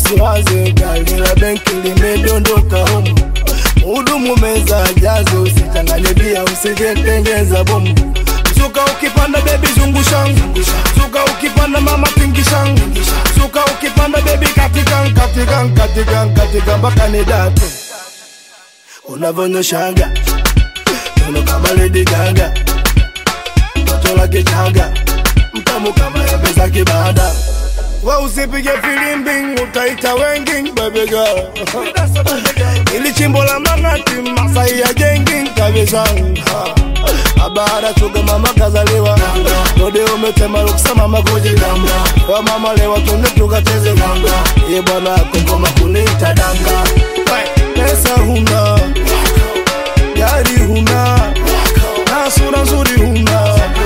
usiwaze gari la benki limedondoka humu. Muhudumu meza jaze, usichanganye bia usijitengeza bomu. Suka ukipanda baby zungusha, suka ukipanda mama pingisha, suka ukipanda baby katika mpaka ni date. Unavonyoshaga uno kama Lady Gaga, toto la kichaga mtamu kama embe za kibada. Wa usipige filimbi utaita wengi baby girl. Ili chimbo la Mangati Masai ya gengi kabisa. Abara tuga mama kazaliwa, node umetema luksa mama kujigamba. Kwa mama lewa tunde tukacheze ganga, ye bwana kongoma kunita danga. Pesa huna, gari huna, na sura nzuri huna.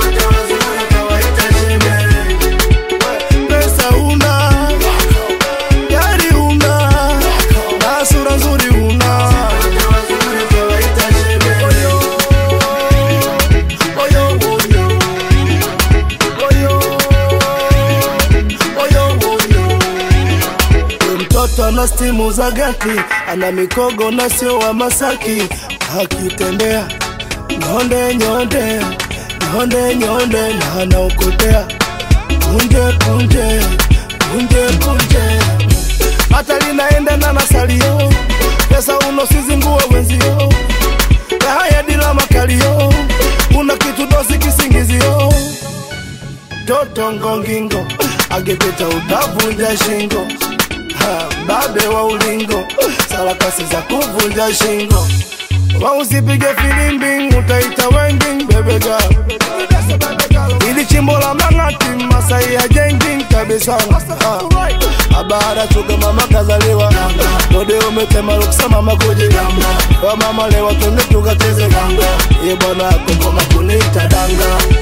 Pesa huna, gari huna, na sura nzuri huna. Mtoto na stimu za gati, ana mikogo na sio wa Masaki. Akitembea nyonde nyonde, nyonde nyonde na anaokotea. Punje punje, punje punje, hata linaenda na nasalio. Pesa unosizingua wenzio, haya dila makalio. Una kitu dosi kisingizio, toto ngongingo, agepeta utavunja shingo. Babe wa ulingo, sarakasi za kuvunja shingo. Wa usipige filimbi utaita wengi baby girl. Ili chimbo la Mangati Masai ya gengi kabisa. Abara tuga mama kazaliwa, node umetema luksa mama kujigamba. Kwa mama lewa tunde tukacheze ganga, ye bwana kongoma kunita danga.